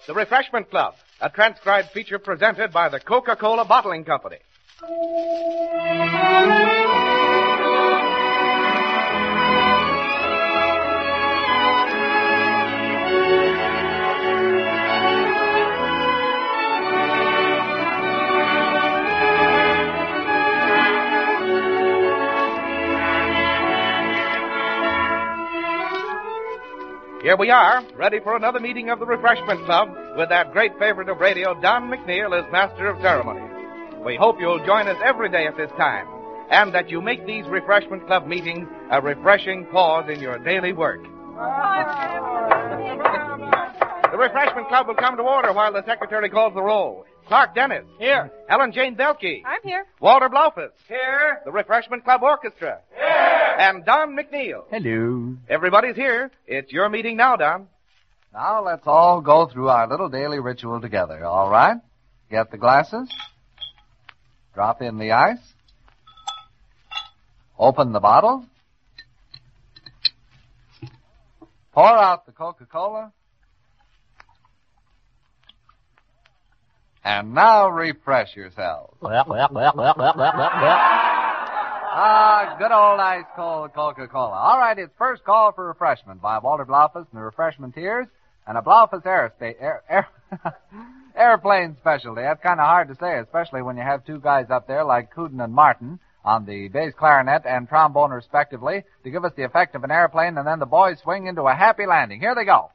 The Refreshment Club, a transcribed feature presented by the Coca-Cola Bottling Company. Here we are, ready for another meeting of the Refreshment Club with that great favorite of radio, Don McNeil, as Master of Ceremonies. We hope you'll join us every day at this time, and that you make these Refreshment Club meetings a refreshing pause in your daily work. The Refreshment Club will come to order while the Secretary calls the roll. Clark Dennis. Here. Helen Jane Belkey. I'm here. Walter Blaufus. Here. The Refreshment Club Orchestra. Here. And Don McNeil. Hello. Everybody's here. It's your meeting now, Don. Now let's all go through our little daily ritual together, all right? Get the glasses. Drop in the ice. Open the bottle. Pour out the Coca-Cola. And now refresh yourselves. Good old ice cold Coca-Cola. All right, it's first call for refreshment by Walter Blaufus and the Refreshmenteers and a Blaufus airplane specialty. That's kind of hard to say, especially when you have two guys up there like Cooten and Martin on the bass clarinet and trombone respectively to give us the effect of an airplane, and then the boys swing into a happy landing. Here they go.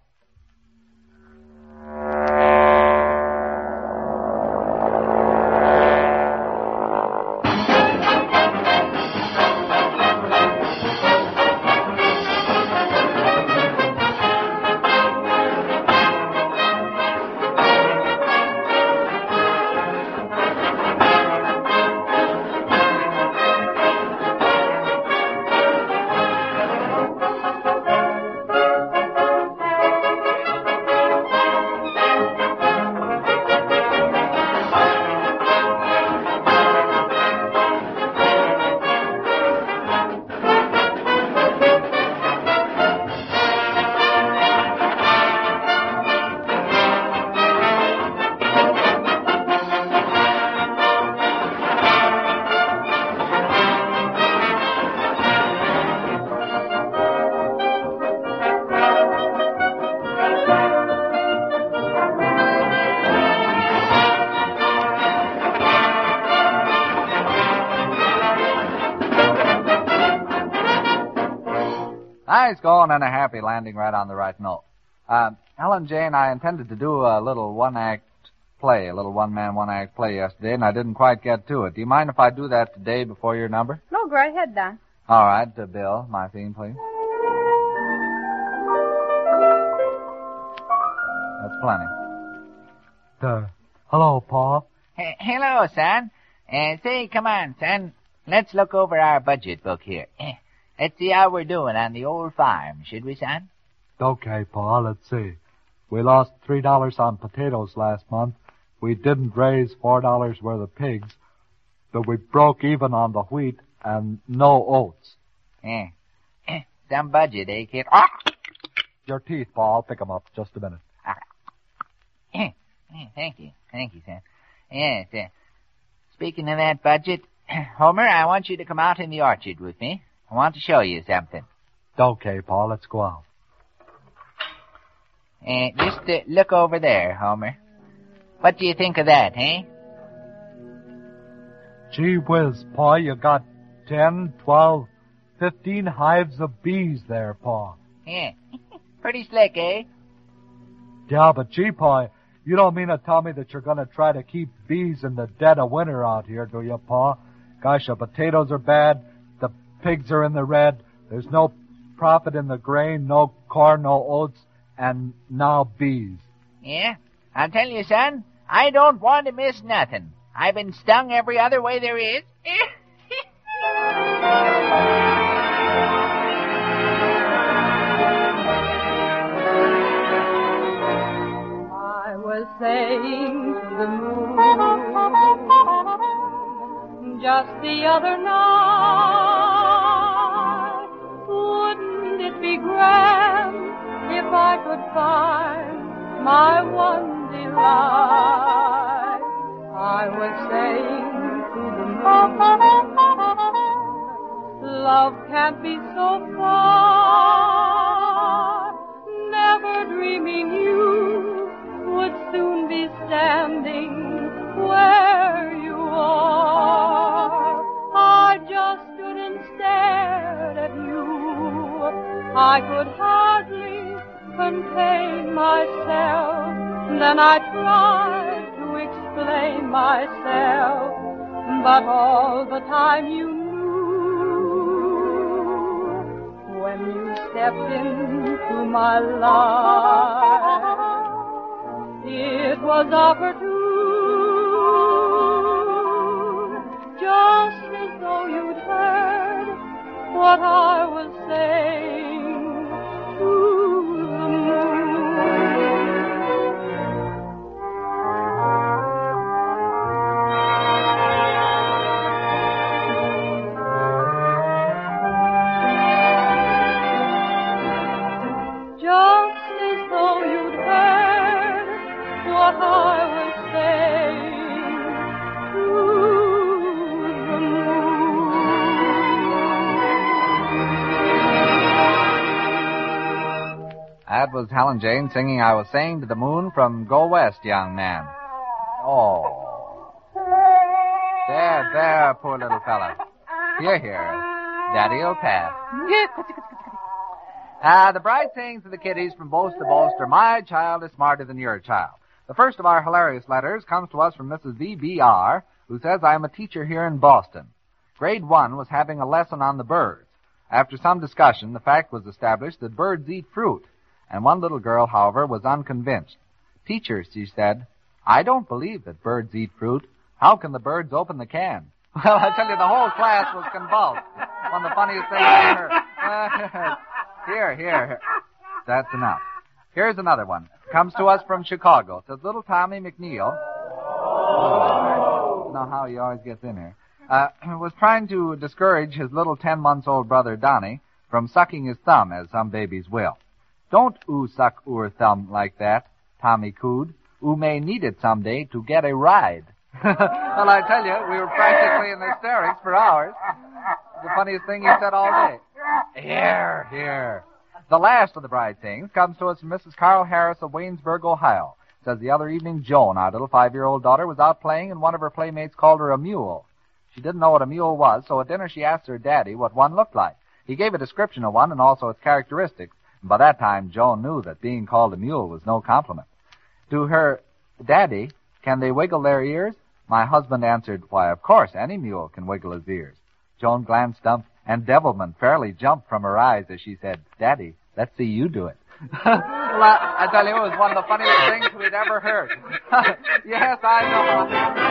Nice going and a happy landing right on the right note. Helen Jane, I intended to do a little one-act play, a little one-man, one-act play yesterday, and I didn't quite get to it. Do you mind if I do that today before your number? No, go right ahead, Don. All right, Bill, my theme, please. That's plenty. Hello, Pa. Hello, son. Say, come on, son. Let's look over our budget book here. Let's see how we're doing on the old farm, should we, son? Okay, Pa, let's see. We lost $3 on potatoes last month. We didn't raise $4 worth of pigs, but we broke even on the wheat and no oats. Some budget, eh, kid? Your teeth, Pa. I'll pick 'em up. Just a minute. Thank you, son. Yes, speaking of that budget, Homer, I want you to come out in the orchard with me. I want to show you something. Okay, Pa, let's go out. Just look over there, Homer. What do you think of that, eh? Gee whiz, Pa, you got 10, 12, 15 hives of bees there, Pa. Yeah. Pretty slick, eh? Yeah, but gee, Pa, you don't mean to tell me that you're going to try to keep bees in the dead of winter out here, do you, Pa? Gosh, the potatoes are bad. The pigs are in the red. There's no profit in the grain, no corn, no oats, and now bees. Yeah? I'll tell you, son, I don't want to miss nothing. I've been stung every other way there is. I was saying to the moon just the other night, wouldn't it be grand if I could find my one life. I was saying to the moon, love can't be so far. Never dreaming you would soon be standing where you are. I just stood and stared at you. I could hardly contain myself. Then I tried to explain myself, but all the time you knew. When you stepped into my life, it was opportune, just as though you'd heard what I was saying to the moon. Just as though you'd heard what I was saying to the moon. That was Helen Jane singing I Was Saying to the Moon from Go West, Young Man. Oh. There, poor little fella. Here. Daddy'll pass. The bright sayings of the kiddies from Boast to Boast are my child is smarter than your child. The first of our hilarious letters comes to us from Mrs. V.B.R., who says, I am a teacher here in Boston. Grade 1 was having a lesson on the birds. After some discussion, the fact was established that birds eat fruit, and one little girl, however, was unconvinced. Teacher, she said, I don't believe that birds eat fruit. How can the birds open the can? Well, I tell you, the whole class was convulsed. One of the funniest things I heard. Here. That's enough. Here's another one. Comes to us from Chicago. It says, little Tommy McNeil. Oh. Know how he always gets in here. Was trying to discourage his little 10-month-old brother, Donnie, from sucking his thumb, as some babies will. Don't suck thumb like that, Tommy cooed. May need it someday to get a ride. Well, I tell you, we were practically in hysterics for hours. The funniest thing he said all day. Here. The last of the bright things comes to us from Mrs. Carl Harris of Waynesburg, Ohio. It says the other evening, Joan, our little 5-year-old daughter, was out playing, and one of her playmates called her a mule. She didn't know what a mule was, so at dinner she asked her daddy what one looked like. He gave a description of one and also its characteristics, and by that time Joan knew that being called a mule was no compliment. To her, Daddy, can they wiggle their ears? My husband answered, why, of course, any mule can wiggle his ears. Joan glanced up, and devilment fairly jumped from her eyes as she said, Daddy, let's see you do it. Well, I tell you, it was one of the funniest things we'd ever heard. Yes, I know.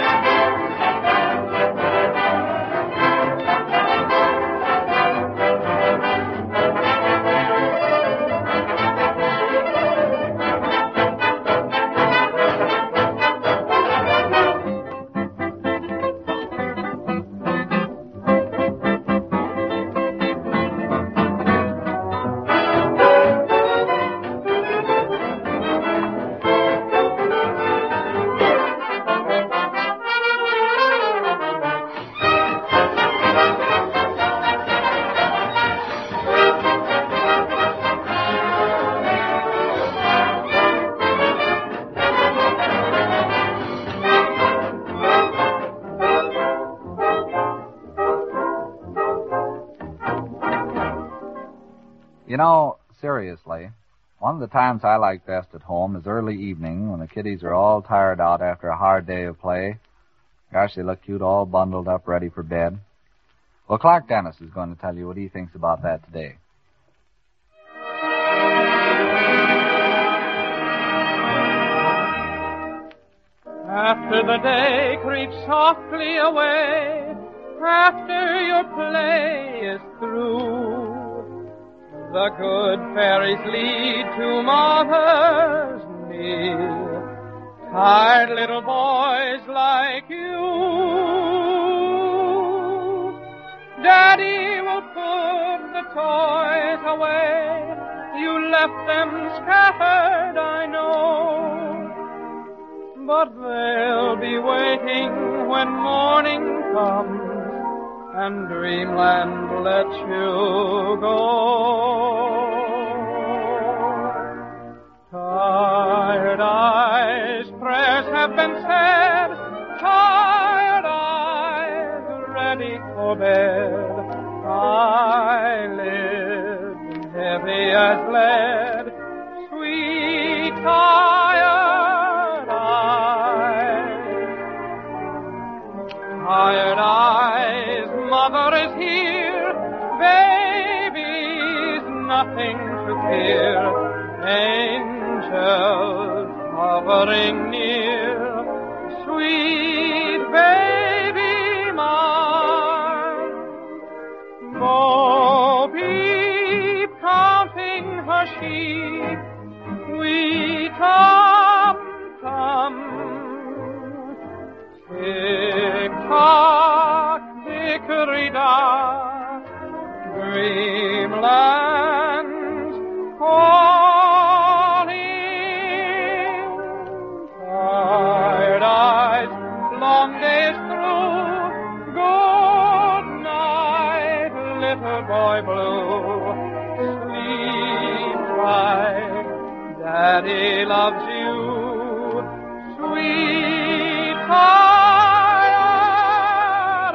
You know, seriously, one of the times I like best at home is early evening when the kiddies are all tired out after a hard day of play. Gosh, they look cute all bundled up ready for bed. Well, Clark Dennis is going to tell you what he thinks about that today. After the day creeps softly away, after your play is through, the good fairies lead to mother's knee, tired little boys like you. Daddy will put the toys away, you left them scattered, I know. but they'll be waiting when morning comes and dreamland lets you go. Tired eyes, prayers have been said, tired eyes, ready for bed. Eyelids heavy as lead, sweet tired eyes. Tired eyes, mother is here, baby's nothing to fear. Angels hovering near, sweet baby mine. Bo Peep counting her sheep, wee Tom Tom. Tick-tock, dickory-dock, dreamland's calling. Tired eyes, long days through, good night, little boy blue. Sleep tight, Daddy loves you, sweet tired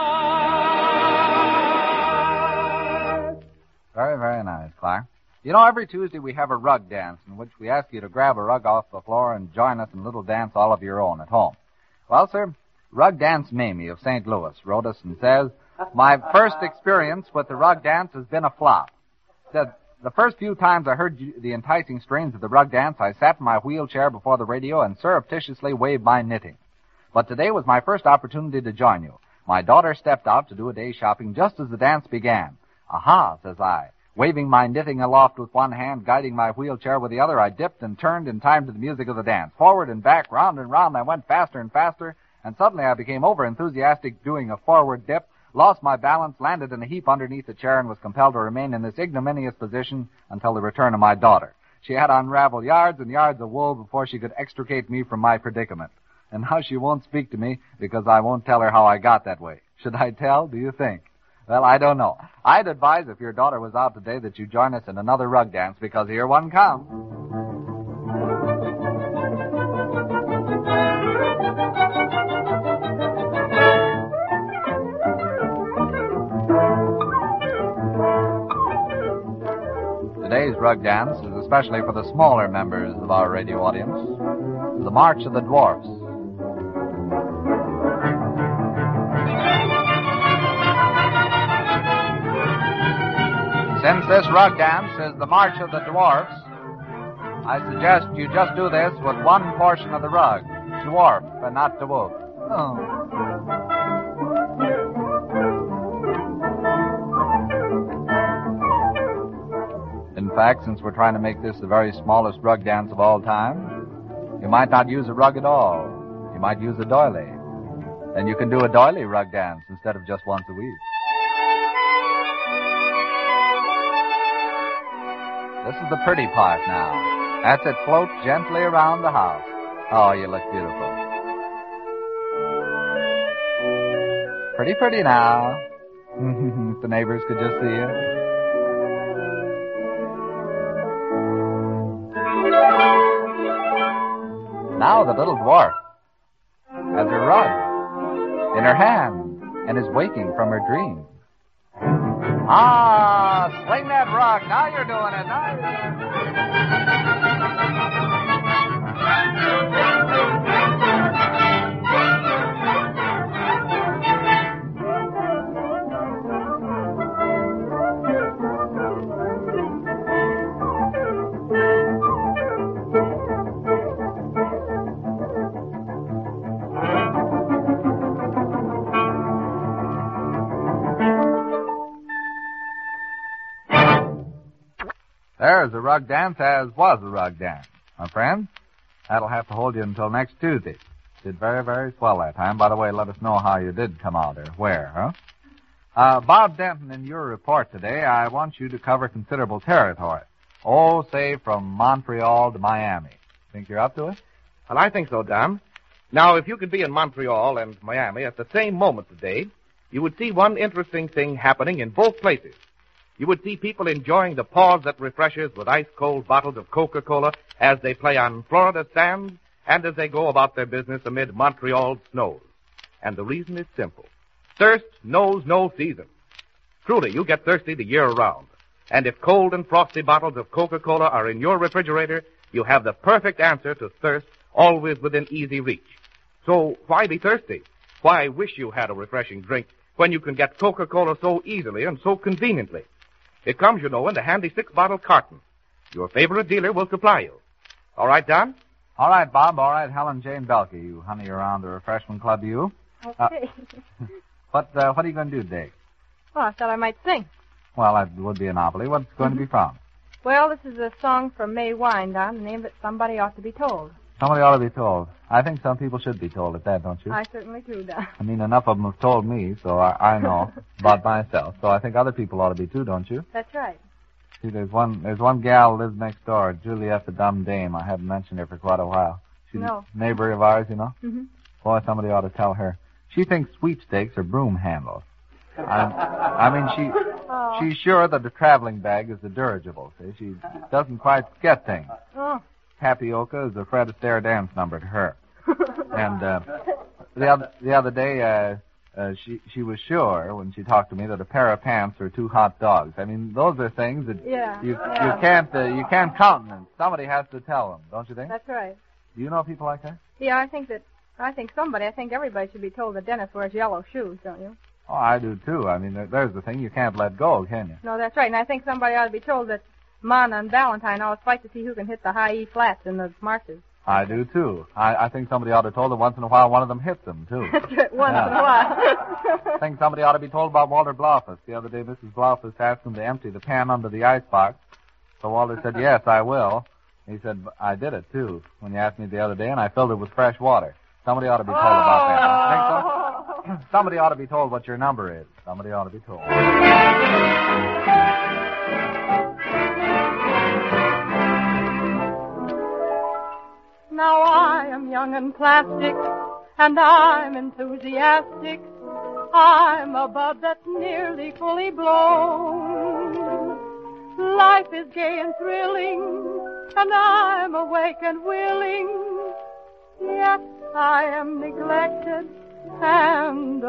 eyes. Very, very nice, Clark. You know, every Tuesday we have a rug dance in which we ask you to grab a rug off the floor and join us in a little dance all of your own at home. Well, sir, Rug Dance Mamie of St. Louis wrote us and says, my first experience with the rug dance has been a flop. Said, the first few times I heard the enticing strains of the rug dance, I sat in my wheelchair before the radio and surreptitiously waved my knitting. But today was my first opportunity to join you. My daughter stepped out to do a day's shopping just as the dance began. Aha, says I. Waving my knitting aloft with one hand, guiding my wheelchair with the other, I dipped and turned in time to the music of the dance. Forward and back, round and round, I went faster and faster, and suddenly I became over-enthusiastic doing a forward dip, lost my balance, landed in a heap underneath the chair, and was compelled to remain in this ignominious position until the return of my daughter. She had to unravel yards and yards of wool before she could extricate me from my predicament. And now she won't speak to me because I won't tell her how I got that way. Should I tell, do you think? Well, I don't know. I'd advise if your daughter was out today that you join us in another rug dance, because here one comes. Today's rug dance is especially for the smaller members of our radio audience, the March of the Dwarfs. Since this rug dance is the March of the Dwarfs, I suggest you just do this with one portion of the rug, dwarf and not dwarf. Oh. In fact, since we're trying to make this the very smallest rug dance of all time, you might not use a rug at all. You might use a doily. Then you can do a doily rug dance instead of just once a week. This is the pretty part now. That's it, float gently around the house. Oh, you look beautiful. Pretty, pretty now. If the neighbors could just see you. Now the little dwarf has her rug in her hand and is waking from her dream. Ah, sling that rug. Now you're doing it. Now you're There's a rug dance as was a rug dance. My friend, that'll have to hold you until next Tuesday. Did very, very swell that time. By the way, let us know how you did come out or where, huh? Bob Denton, in your report today, I want you to cover considerable territory. Oh, say from Montreal to Miami. Think you're up to it? Well, I think so, Don. Now, if you could be in Montreal and Miami at the same moment today, you would see one interesting thing happening in both places. You would see people enjoying the pause that refreshes with ice-cold bottles of Coca-Cola as they play on Florida sands and as they go about their business amid Montreal's snows. And the reason is simple. Thirst knows no season. Truly, you get thirsty the year around. And if cold and frosty bottles of Coca-Cola are in your refrigerator, you have the perfect answer to thirst always within easy reach. So why be thirsty? Why wish you had a refreshing drink when you can get Coca-Cola so easily and so conveniently? It comes, you know, in the handy 6-bottle carton. Your favorite dealer will supply you. All right, Don? All right, Bob. All right, Helen Jane Belke. You honey around the refreshment club, you? Okay. What are you going to do today? Well, I thought I might sing. Well, that would be a novelty. What's it going to be from? Well, this is a song from Mae Wine, Don. The name of it, Somebody Ought to Be Told. Somebody ought to be told. I think some people should be told at that, don't you? I certainly do, Don. I mean, enough of them have told me, so I know about myself. So I think other people ought to be too, don't you? That's right. See, there's one gal who lives next door, Juliet the Dumb Dame. I haven't mentioned her for quite a while. She's a neighbor of ours, you know? Mm-hmm. Boy, somebody ought to tell her. She thinks sweepstakes are broom handles. I mean, she's sure that the traveling bag is a dirigible. See, she doesn't quite get things. Oh. Tapioca is a Fred Astaire dance number to her. And the other day, she was sure when she talked to me that a pair of pants are 2 hot dogs. I mean, those are things that you can't countenance. Somebody has to tell them, don't you think? That's right. Do you know people like that? Yeah, I think everybody should be told that Dennis wears yellow shoes, don't you? Oh, I do too. I mean, there's the thing. You can't let go, can you? No, that's right. And I think somebody ought to be told that Mana and Valentine always fight to see who can hit the high E flats in the marches. I do too. I think somebody ought to be told that once in a while one of them hits them too. That's right, once in a while. I think somebody ought to be told about Walter Blaufus. The other day, Mrs. Blaufus asked him to empty the pan under the icebox. So Walter said, "Yes, I will." He said, "I did it too when you asked me the other day, and I filled it with fresh water." Somebody ought to be told about that. Think so? Somebody ought to be told what your number is. Somebody ought to be told. Now I am young and plastic, and I'm enthusiastic. I'm a bud that's nearly fully blown. Life is gay and thrilling, and I'm awake and willing. Yet I am neglected and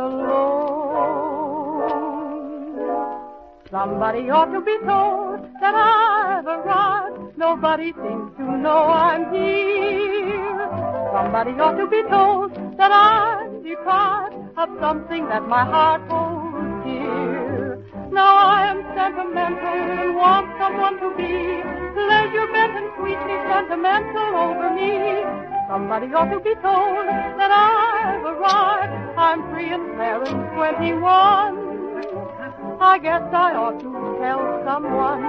alone. Somebody ought to be told that I've arrived. Nobody seems to know I'm here. Somebody ought to be told that I'm deprived of something that my heart holds dear. Now I am sentimental and want someone to be pleasure-bent and sweetly sentimental over me. Somebody ought to be told that I've arrived. I'm free and fair and 21. I guess I ought to tell someone.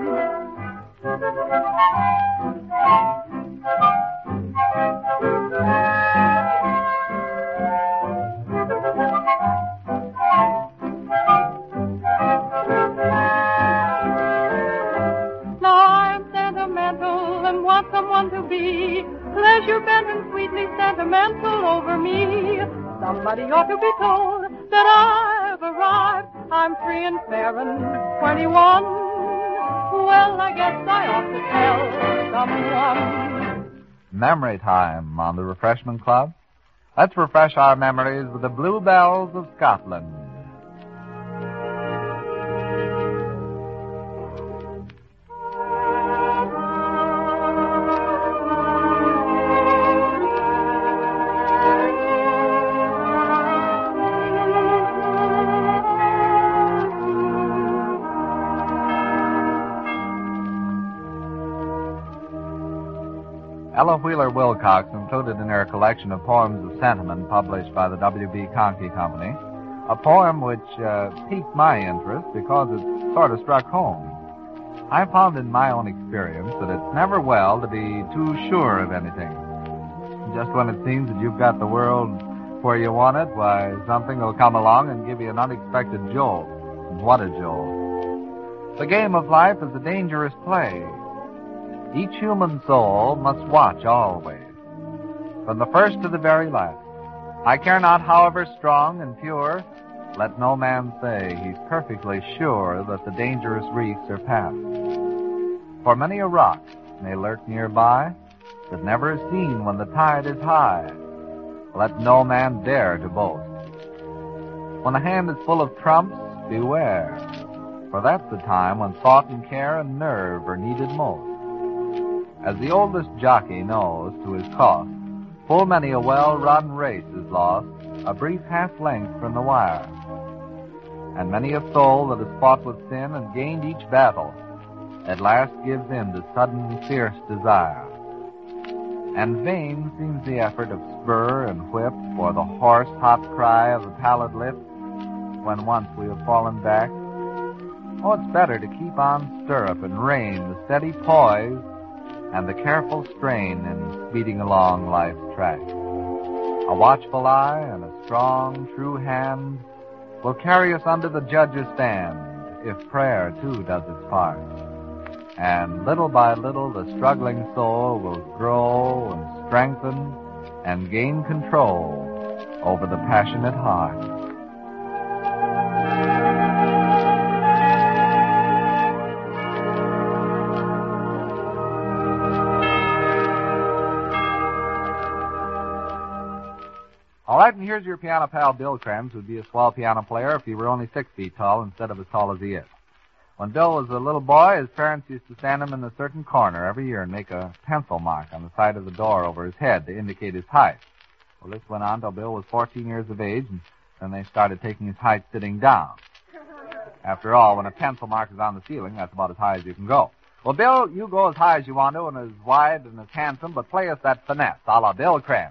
Now I'm sentimental and want someone to be pleasure-bent and sweetly sentimental over me. Somebody ought to be told that I've arrived. I'm free and fair and 21. Well, I guess I ought to tell someone. Memory time on the Refreshment Club. Let's refresh our memories with the Bluebells of Scotland. Ella Wheeler Wilcox included in her collection of poems of sentiment published by the W.B. Conkey Company a poem which piqued my interest because it sort of struck home. I found in my own experience that it's never well to be too sure of anything. Just when it seems that you've got the world where you want it, why, something will come along and give you an unexpected jolt. And what a jolt. The game of life is a dangerous play. Each human soul must watch always. from the first to the very last. I care not however strong and pure, let no man say he's perfectly sure that the dangerous reefs are past. For many a rock may lurk nearby that never is seen when the tide is high. Let no man dare to boast. When a hand is full of trumps, beware, for that's the time when thought and care and nerve are needed most. As the oldest jockey knows to his cost, full many a well-run race is lost, a brief half-length from the wire. And many a soul that has fought with sin and gained each battle, at last gives in to sudden fierce desire. And vain seems the effort of spur and whip, or the hoarse hot cry of the pallid lip, when once we have fallen back. Oh, it's better to keep on stirrup and rein, the steady poise, and the careful strain in speeding along life's track. A watchful eye and a strong, true hand will carry us under the judge's stand, if prayer, too, does its part. And little by little the struggling soul will grow and strengthen and gain control over the passionate heart. All right, and here's your piano pal, Bill Krenz, who'd be a swell piano player if he were only 6 feet tall instead of as tall as he is. When Bill was a little boy, his parents used to stand him in a certain corner every year and make a pencil mark on the side of the door over his head to indicate his height. Well, this went on till Bill was 14 years of age, and then they started taking his height sitting down. After all, when a pencil mark is on the ceiling, that's about as high as you can go. Well, Bill, you go as high as you want to and as wide and as handsome, but play us that finesse, a la Bill Krenz.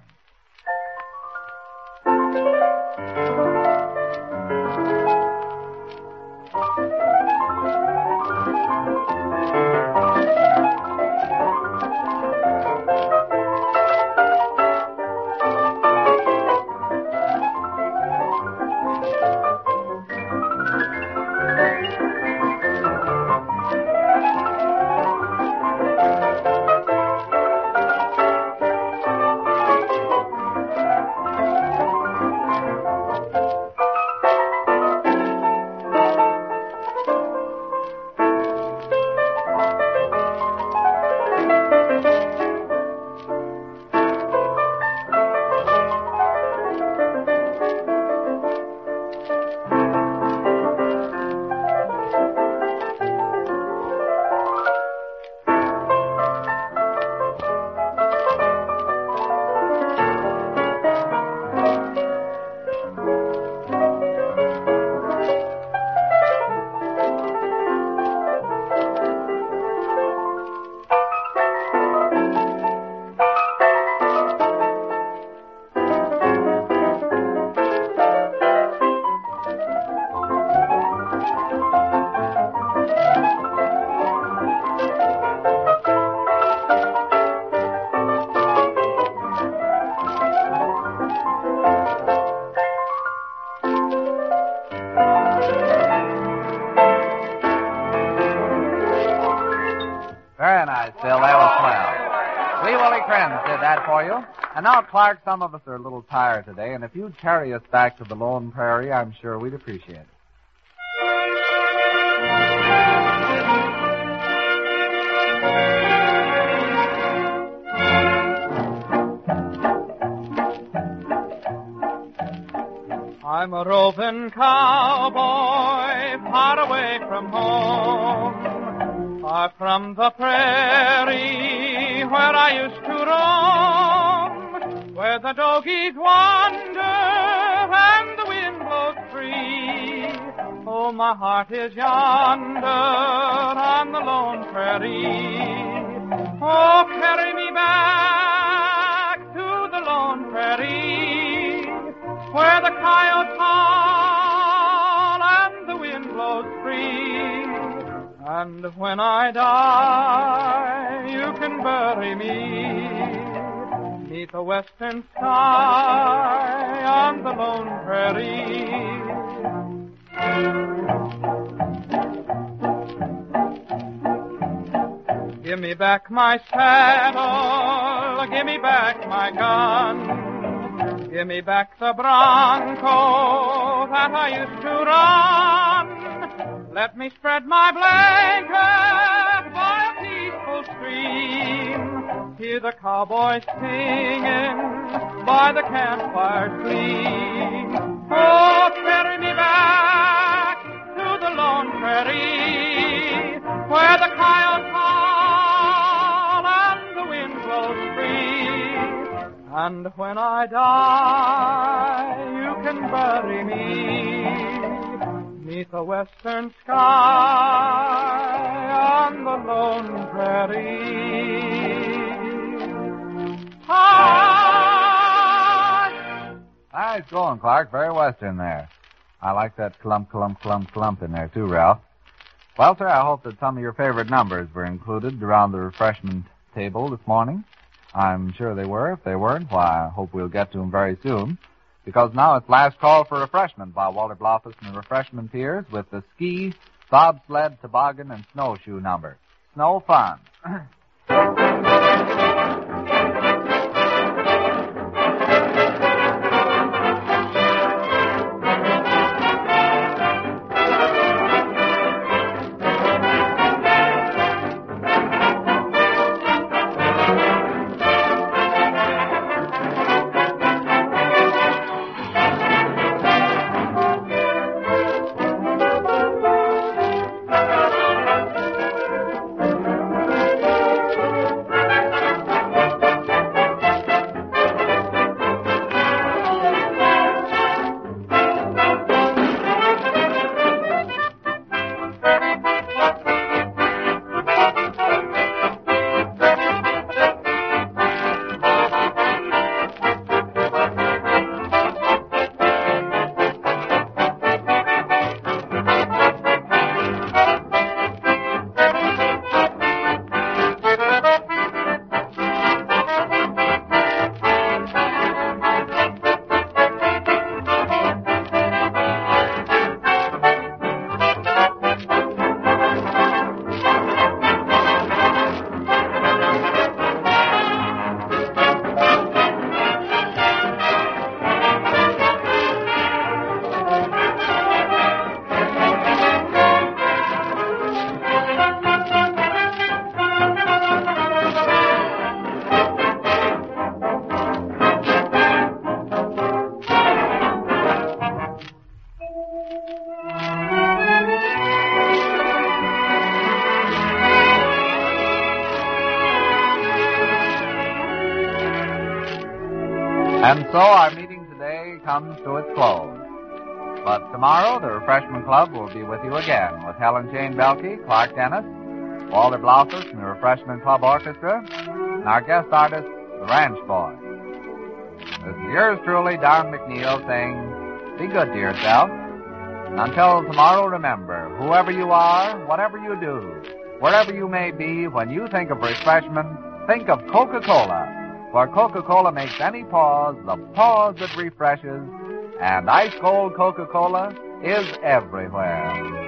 Very nice, Bill. That was swell. Wee Willie Krenz did that for you. And now, Clark, some of us are a little tired today, and if you'd carry us back to the Lone Prairie, I'm sure we'd appreciate it. I'm a roving cowboy, far away from home. Far from the prairie where I used to roam, where the doggies wander and the wind blows free. Oh, my heart is yonder on the lone prairie. Oh, carry me back to the lone prairie, where the coyotes howl and the wind blows free. And when I die, you can bury me 'neath the western sky on the lone prairie. Give me back my saddle, give me back my gun, give me back the bronco that I used to run. Let me spread my blanket by a peaceful stream, hear the cowboys singing by the campfire's gleam. Oh, carry me back to the lone prairie where the coyotes howl and the wind blows free. And when I die, you can bury me 'neath the western sky on the lone prairie. Nice going, Clark. Very western there. I like that clump, clump, clump, clump in there, too, Ralph. Well, sir, I hope that some of your favorite numbers were included around the refreshment table this morning. I'm sure they were. If they weren't, why, I hope we'll get to them very soon. Because now it's last call for refreshment by Walter Blofus and the Refreshmenteers with the ski, bobsled, toboggan, and snowshoe number. Snow fun. And so our meeting today comes to its close. But tomorrow, the Refreshment Club will be with you again with Helen Jane Belkey, Clark Dennis, Walter Blofus and the Refreshment Club Orchestra, and our guest artist, the Ranch Boy. This is yours truly, Don McNeil, saying, be good to yourself. And until tomorrow, remember, whoever you are, whatever you do, wherever you may be, when you think of refreshment, think of Coca-Cola. For Coca-Cola makes any pause the pause that refreshes, and ice-cold Coca-Cola is everywhere.